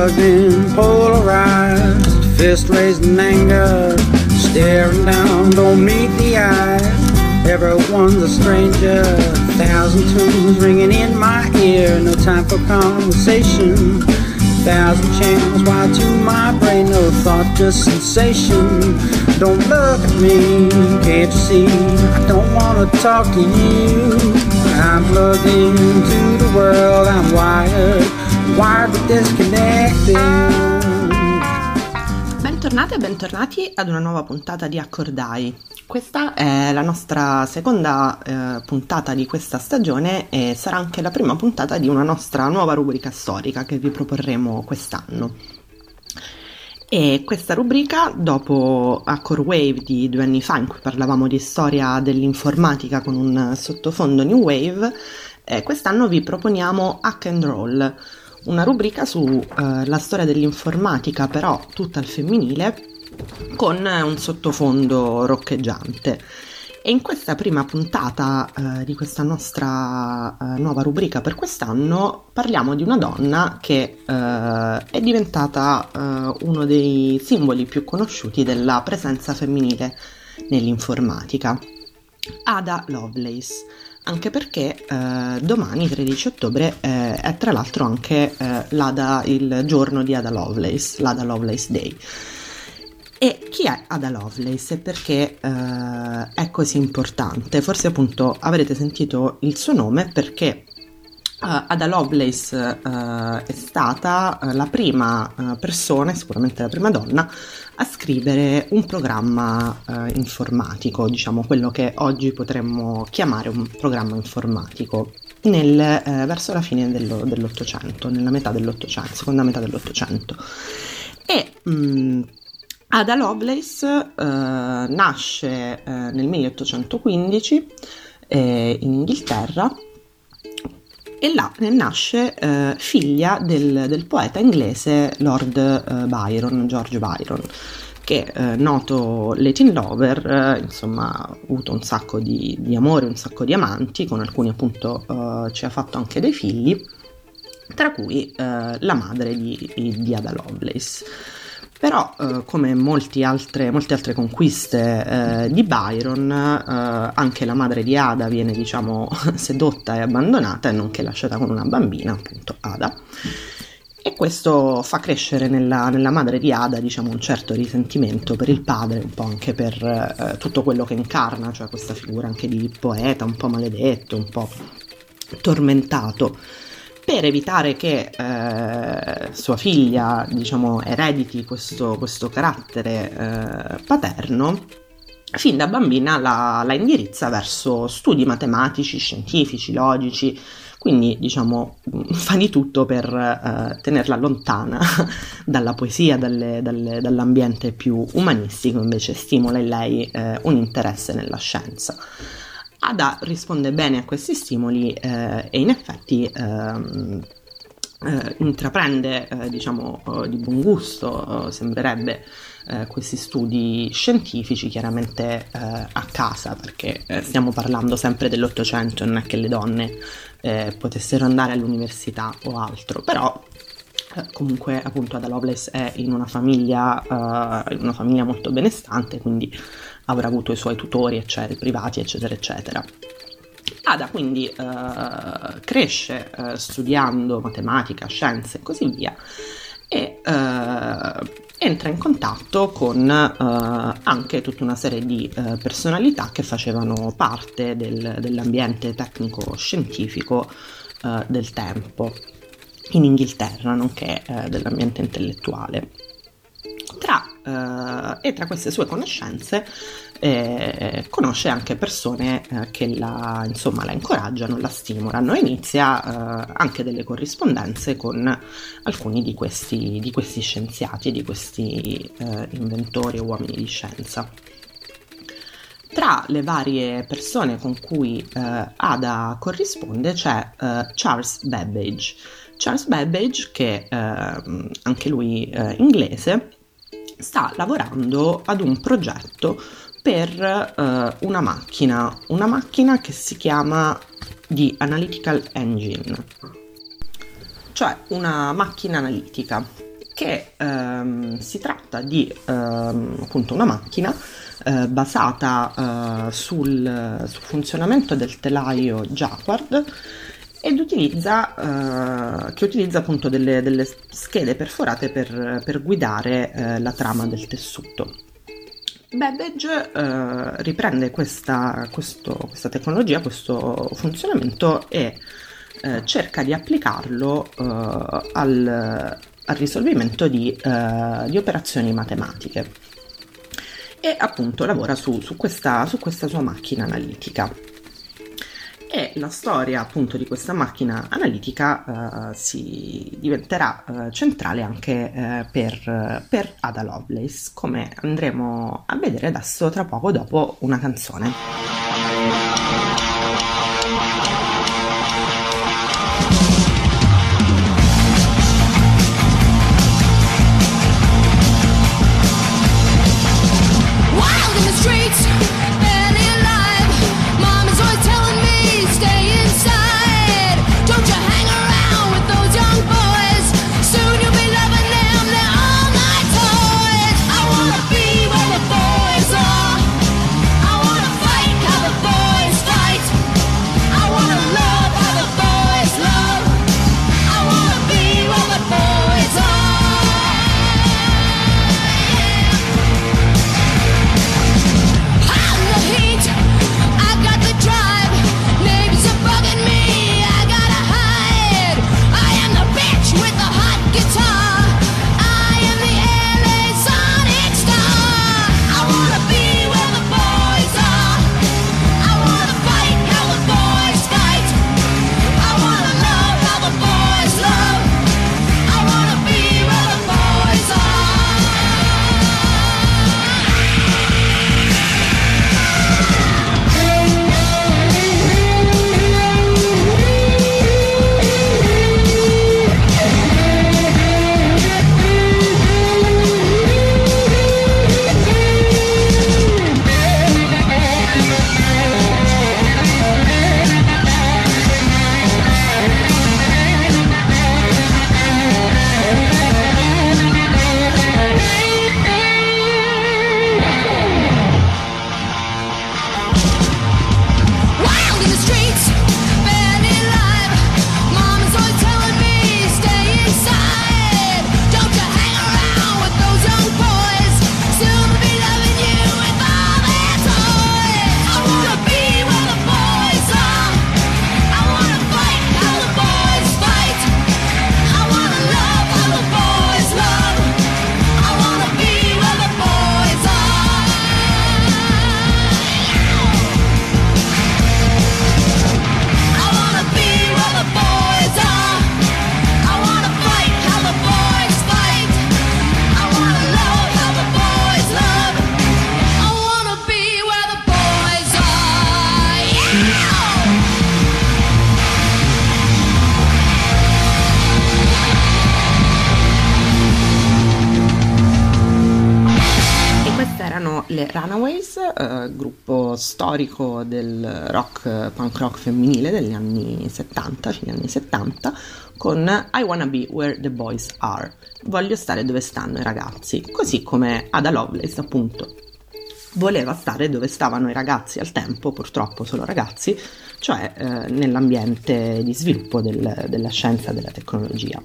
plugged in, polarized, fist raised in anger, staring down, don't meet the eyes. Everyone's a stranger, thousand tunes ringing in my ear, no time for conversation. Thousand channels wired to my brain, no thought, just sensation. Don't look at me, can't you see? I don't wanna talk to you. I'm plugged into the world, I'm wired but disconnected. Bentornate e bentornati ad una nuova puntata di Accordai. Questa è la nostra seconda puntata di questa stagione e sarà anche la prima puntata di una nostra nuova rubrica storica che vi proporremo quest'anno. E questa rubrica, dopo Accord Wave di 2 anni fa, in cui parlavamo di storia dell'informatica con un sottofondo New Wave, quest'anno vi proponiamo Hack and Roll, una rubrica sulla storia dell'informatica, però tutta al femminile, con un sottofondo roccheggiante. E in questa prima puntata di questa nostra nuova rubrica per quest'anno parliamo di una donna che è diventata uno dei simboli più conosciuti della presenza femminile nell'informatica, Ada Lovelace. Anche perché domani, 13 ottobre, è tra l'altro anche il giorno di Ada Lovelace, l'Ada Lovelace Day. E chi è Ada Lovelace e perché è così importante? Forse appunto avrete sentito il suo nome perché Ada Lovelace è stata la prima persona, sicuramente la prima donna, a scrivere un programma informatico, diciamo quello che oggi potremmo chiamare un programma informatico, verso la fine dell'Ottocento, nella metà dell'Ottocento, seconda metà dell'Ottocento. E Ada Lovelace nasce nel 1815 in Inghilterra e là ne nasce figlia del poeta inglese Lord Byron, George Byron, che noto Latin lover, insomma ha avuto un sacco di amore, un sacco di amanti, con alcuni appunto ci ha fatto anche dei figli, tra cui la madre di Ada Lovelace. Però come molte altre conquiste di Byron, anche la madre di Ada viene, diciamo, sedotta e abbandonata e nonché lasciata con una bambina, appunto Ada, e questo fa crescere nella madre di Ada, diciamo, un certo risentimento per il padre, un po' anche per tutto quello che incarna, cioè questa figura anche di poeta un po' maledetto, un po' tormentato. Per evitare che sua figlia, diciamo, erediti questo carattere paterno, fin da bambina la indirizza verso studi matematici, scientifici, logici, quindi diciamo fa di tutto per tenerla lontana dalla poesia, dall'ambiente più umanistico, invece stimola in lei un interesse nella scienza. Ada risponde bene a questi stimoli e in effetti intraprende, diciamo, di buon gusto, sembrerebbe, questi studi scientifici, chiaramente a casa, perché stiamo parlando sempre dell'Ottocento, non è che le donne potessero andare all'università o altro, però comunque appunto Ada Lovelace è in una famiglia molto benestante, quindi avrà avuto i suoi tutori, eccetera, privati, eccetera, eccetera. Ada quindi cresce studiando matematica, scienze e così via, e entra in contatto con anche tutta una serie di personalità che facevano parte dell'ambiente tecnico-scientifico del tempo in Inghilterra, nonché dell'ambiente intellettuale. Tra queste sue conoscenze conosce anche persone che la incoraggiano, la stimolano, e inizia anche delle corrispondenze con alcuni di questi scienziati, di questi inventori o uomini di scienza. Tra le varie persone con cui Ada corrisponde c'è Charles Babbage. Charles Babbage, che anche lui inglese, sta lavorando ad un progetto per una macchina che si chiama The Analytical Engine, cioè una macchina analitica. che si tratta di appunto una macchina basata sul funzionamento del telaio Jacquard ed utilizza appunto delle schede perforate per guidare la trama del tessuto. Babbage riprende questa tecnologia, questo funzionamento e cerca di applicarlo al risolvimento di operazioni matematiche e appunto lavora su questa sua macchina analitica. E la storia appunto di questa macchina analitica si diventerà centrale anche per Ada Lovelace, come andremo a vedere adesso tra poco dopo una canzone. Le Runaways, gruppo storico del rock, punk rock femminile degli anni 70, fine anni 70, con I Wanna Be Where the Boys Are, voglio stare dove stanno i ragazzi, così come Ada Lovelace appunto voleva stare dove stavano i ragazzi al tempo, purtroppo solo ragazzi, cioè nell'ambiente di sviluppo della scienza e della tecnologia.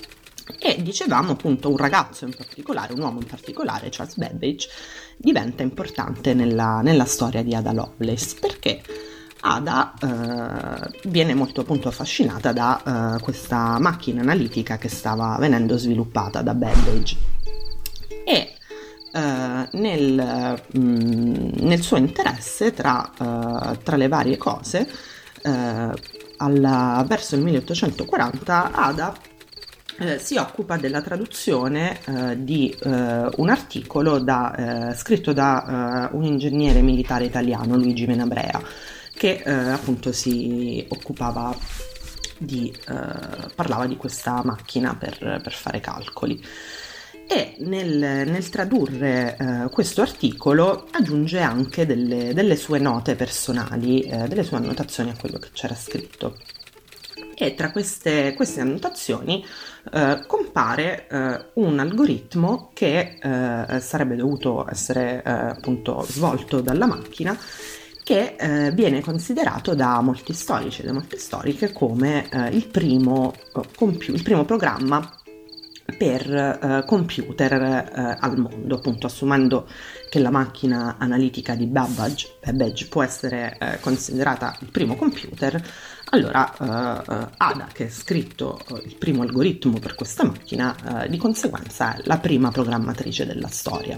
E dicevamo appunto un ragazzo in particolare, un uomo in particolare, Charles Babbage, diventa importante nella storia di Ada Lovelace perché Ada viene molto appunto affascinata da questa macchina analitica che stava venendo sviluppata da Babbage e nel suo interesse tra le varie cose verso il 1840 Ada si occupa della traduzione di un articolo scritto da un ingegnere militare italiano, Luigi Menabrea, che appunto si occupava parlava di questa macchina per fare calcoli. E nel tradurre questo articolo aggiunge anche delle sue note personali, delle sue annotazioni a quello che c'era scritto. E tra queste annotazioni compare un algoritmo che sarebbe dovuto essere appunto svolto dalla macchina, che viene considerato da molti storici e da molte storiche come il primo programma per computer al mondo, appunto assumendo che la macchina analitica di Babbage può essere considerata il primo computer. Allora Ada, che ha scritto il primo algoritmo per questa macchina, di conseguenza è la prima programmatrice della storia.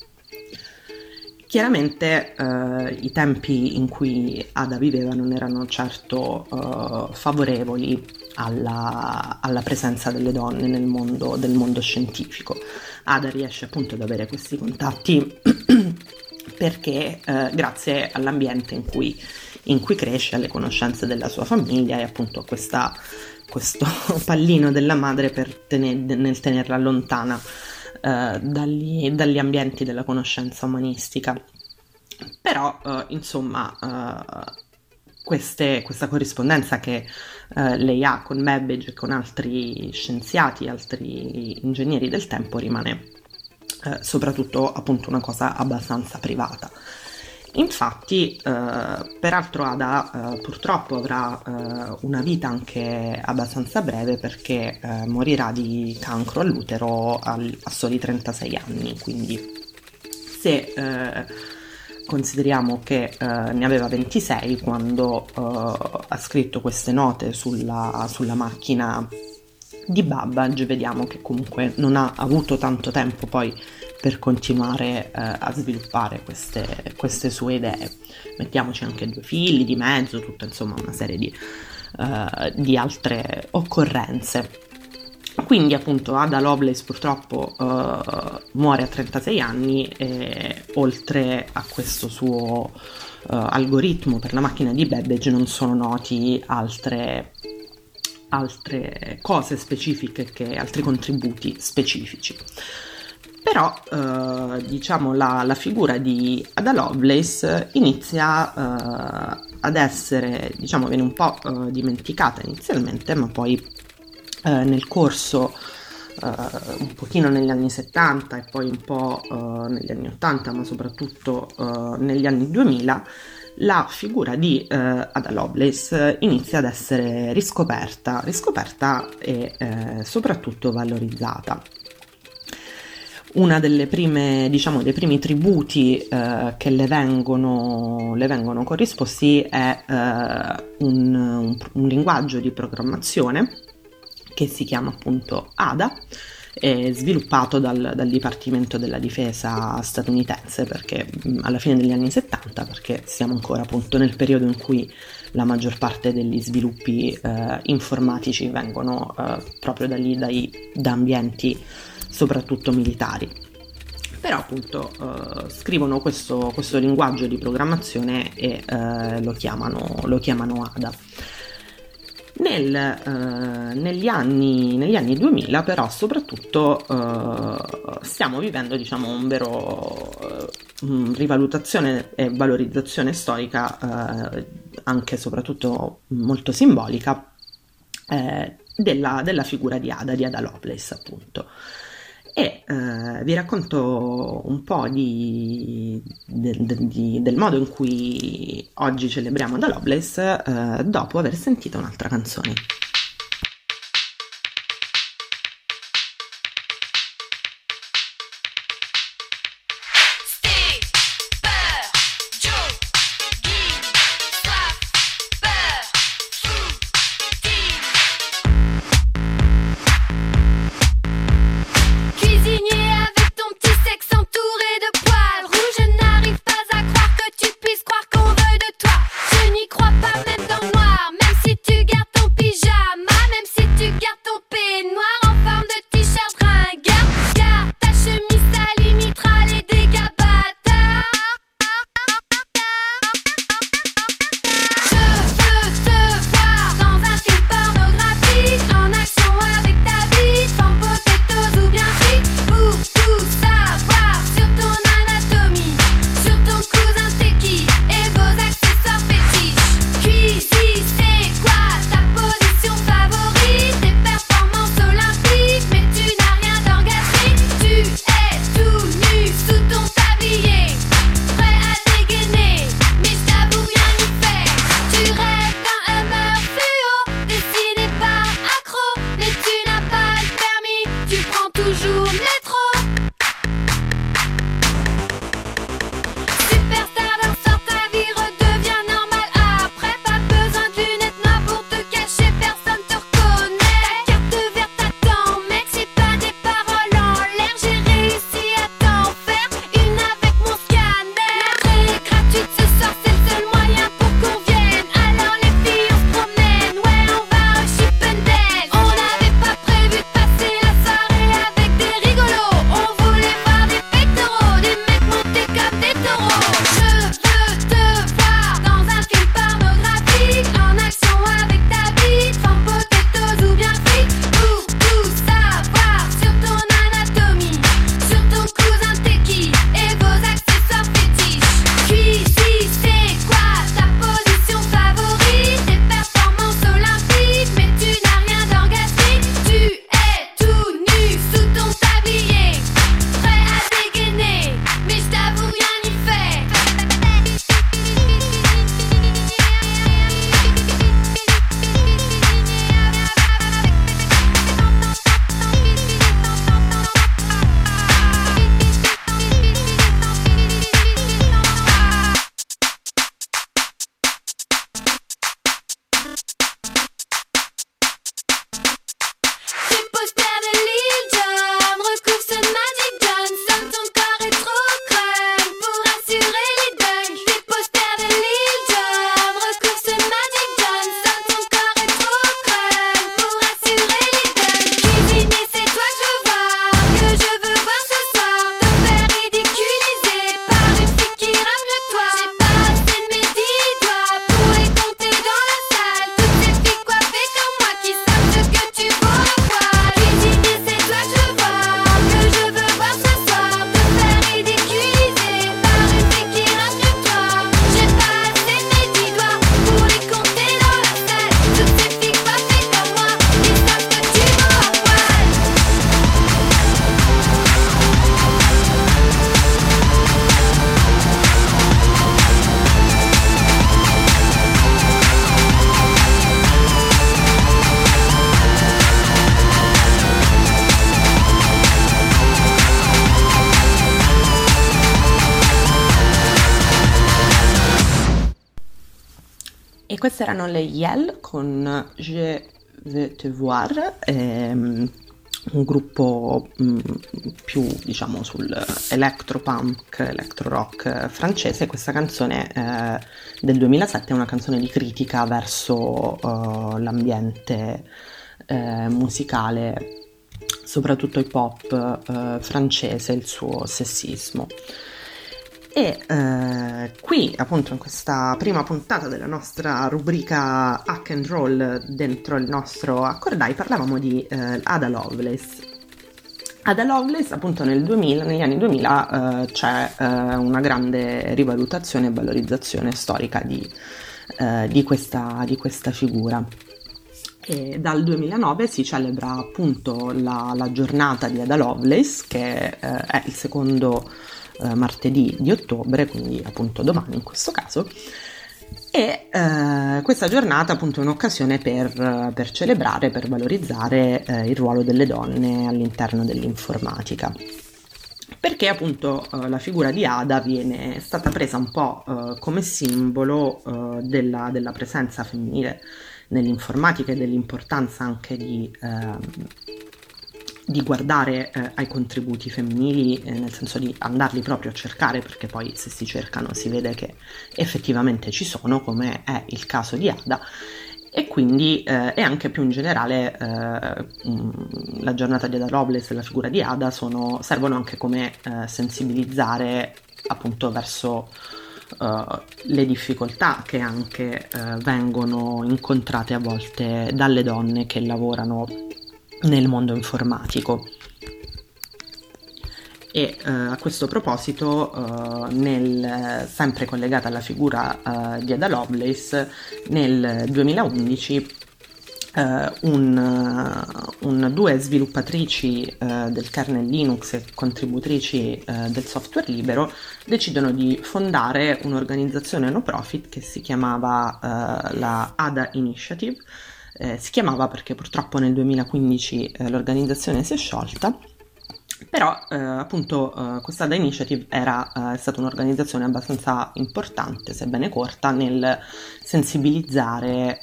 Chiaramente i tempi in cui Ada viveva non erano certo favorevoli alla presenza delle donne del mondo scientifico. Ada riesce appunto ad avere questi contatti perché grazie all'ambiente in cui cresce, alle conoscenze della sua famiglia e appunto a questo pallino della madre nel tenerla lontana dagli ambienti della conoscenza umanistica. Però insomma questa corrispondenza che lei ha con Babbage e con altri scienziati, altri ingegneri del tempo rimane soprattutto appunto una cosa abbastanza privata. Infatti, peraltro Ada purtroppo avrà una vita anche abbastanza breve, perché morirà di cancro all'utero a soli 36 anni, quindi se consideriamo che ne aveva 26 quando ha scritto queste note sulla macchina di Babbage, vediamo che comunque non ha avuto tanto tempo poi per continuare a sviluppare queste sue idee. Mettiamoci anche 2 figli di mezzo, tutta insomma una serie di altre occorrenze. Quindi appunto Ada Lovelace purtroppo muore a 36 anni e oltre a questo suo algoritmo per la macchina di Babbage non sono noti altre cose specifiche, altri contributi specifici. Però diciamo la figura di Ada Lovelace inizia ad essere, diciamo, viene un po' dimenticata inizialmente, ma poi nel corso un pochino negli anni 70 e poi un po' negli anni 80, ma soprattutto negli anni 2000, la figura di Ada Lovelace inizia ad essere riscoperta e soprattutto valorizzata. Una delle prime, diciamo, dei primi tributi che le vengono corrisposti è un linguaggio di programmazione che si chiama appunto Ada, sviluppato dal Dipartimento della Difesa statunitense, perché alla fine degli anni 70, perché siamo ancora appunto nel periodo in cui la maggior parte degli sviluppi informatici vengono proprio da ambienti soprattutto militari. Però appunto scrivono questo linguaggio di programmazione e lo chiamano Ada. Negli anni 2000 però soprattutto stiamo vivendo, diciamo, un vero rivalutazione e valorizzazione storica, anche e soprattutto molto simbolica, della figura di Ada Lovelace appunto. E vi racconto un po' del modo in cui oggi celebriamo Ada Lovelace dopo aver sentito un'altra canzone. Crois pas même dans le noir, même si tu gardes ton pyjama. E queste erano le Yell con Je veux te voir, un gruppo più diciamo sul electropunk, electro rock francese. Questa canzone del 2007 è una canzone di critica verso l'ambiente musicale, soprattutto hip hop francese, il suo sessismo. E qui appunto in questa prima puntata della nostra rubrica Hack and Roll dentro il nostro Accordai parlavamo di Ada Lovelace. Ada Lovelace appunto negli anni 2000 c'è una grande rivalutazione e valorizzazione storica di questa figura. E dal 2009 si celebra appunto la giornata di Ada Lovelace, che è il secondo martedì di ottobre, quindi appunto domani in questo caso, e questa giornata appunto è un'occasione per celebrare, per valorizzare il ruolo delle donne all'interno dell'informatica, perché appunto la figura di Ada è stata presa un po' come simbolo della presenza femminile nell'informatica e dell'importanza anche di guardare ai contributi femminili, nel senso di andarli proprio a cercare, perché poi se si cercano si vede che effettivamente ci sono, come è il caso di Ada. E quindi e anche più in generale la giornata di Ada Lovelace e la figura di Ada servono anche come sensibilizzare appunto verso le difficoltà che anche vengono incontrate a volte dalle donne che lavorano nel mondo informatico. E a questo proposito, sempre collegata alla figura di Ada Lovelace, nel 2011 due sviluppatrici del kernel Linux e contributrici del software libero decidono di fondare un'organizzazione no profit che si chiamava la Ada Initiative. Si chiamava perché purtroppo nel 2015 l'organizzazione si è sciolta, però appunto questa Ada Initiative è stata un'organizzazione abbastanza importante, sebbene corta, nel sensibilizzare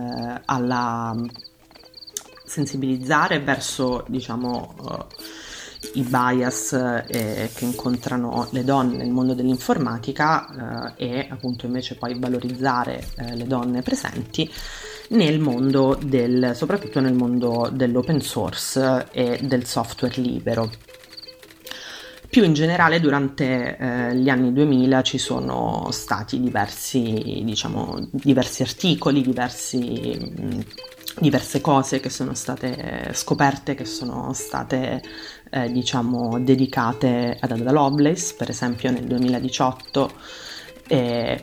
verso diciamo i bias che incontrano le donne nel mondo dell'informatica e appunto invece poi valorizzare le donne presenti nel mondo soprattutto nel mondo dell'open source e del software libero. Più in generale durante gli anni 2000 ci sono stati diversi articoli, diverse cose che sono state scoperte, che sono state dedicate ad Ada Lovelace. Per esempio nel 2018 è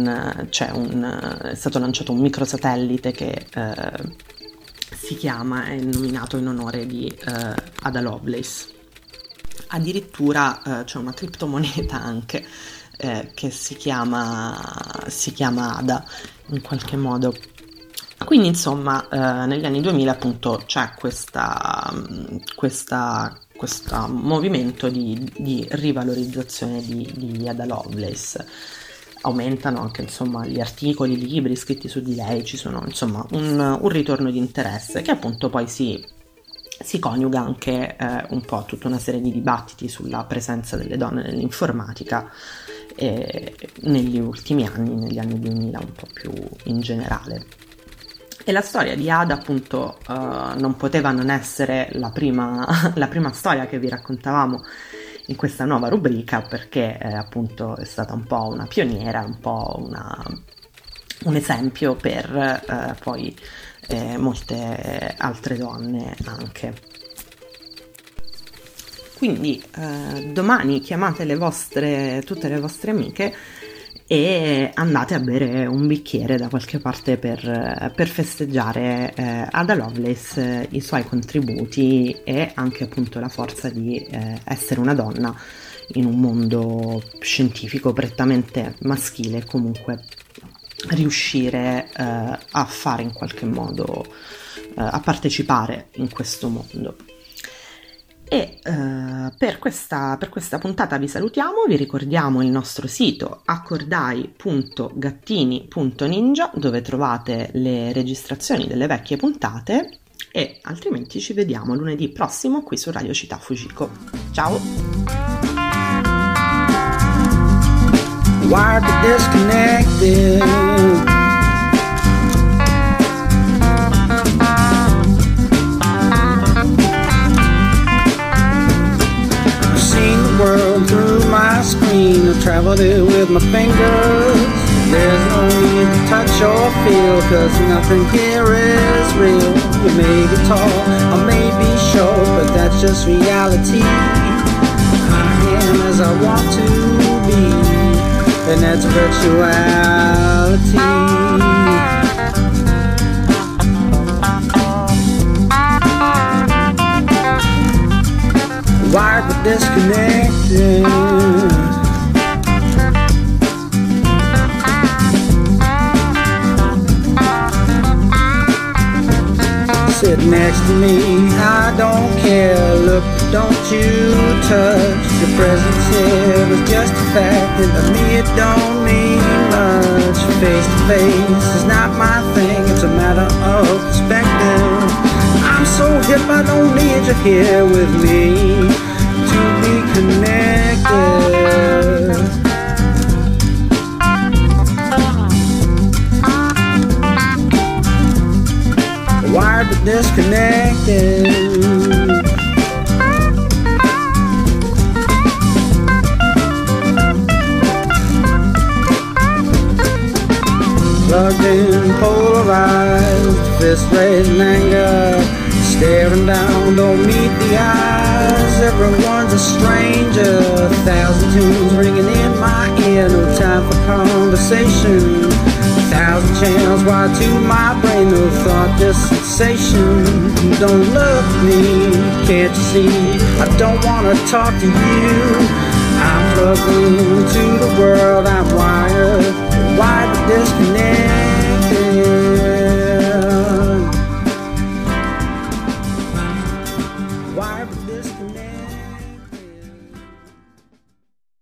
stato lanciato un microsatellite che è nominato in onore di Ada Lovelace. Addirittura c'è una criptomoneta anche che si chiama Ada in qualche modo. Quindi insomma negli anni 2000 appunto c'è questo movimento di rivalorizzazione di Ada Lovelace. Aumentano anche insomma gli articoli, i libri scritti su di lei, ci sono insomma un ritorno di interesse che appunto poi si coniuga anche un po' a tutta una serie di dibattiti sulla presenza delle donne nell'informatica negli ultimi anni, negli anni 2000 un po' più in generale. E la storia di Ada appunto non poteva non essere la prima storia che vi raccontavamo in questa nuova rubrica, perché appunto è stata un po' una pioniera, un po' un esempio per poi molte altre donne anche. Quindi domani chiamate tutte le vostre amiche e andate a bere un bicchiere da qualche parte per festeggiare Ada Lovelace, i suoi contributi e anche appunto la forza di essere una donna in un mondo scientifico prettamente maschile e comunque riuscire a fare in qualche modo, a partecipare in questo mondo. E per questa puntata vi salutiamo, vi ricordiamo il nostro sito accordai.gattini.ninja, dove trovate le registrazioni delle vecchie puntate, e altrimenti ci vediamo lunedì prossimo qui su Radio Città Fujiko. Ciao! Wired but disconnected. I've seen the world through my screen. I've traveled it with my fingers. There's no need to touch or feel, 'cause nothing here is real. You may be tall, I may be short, but that's just reality. I am as I want to be, and that's virtuality. Wired but disconnected. Sit next to me, I don't care. Look, don't you touch. Your presence here is just a fact, and to me it don't mean much. Face to face is not my thing, it's a matter of perspective. I'm so hip, I don't need you here with me to be connected. Wired but disconnected. Plugged in, polarized, fist raised in anger, staring down, don't meet the eyes. Everyone's a stranger, 1,000 tunes ringing in my ear, no time for conversation. 1,000 channels wired to my brain, no thought, just sensation. Don't look at me, can't you see? I don't wanna talk to you. I'm plugged into the world, I'm wired but disconnected.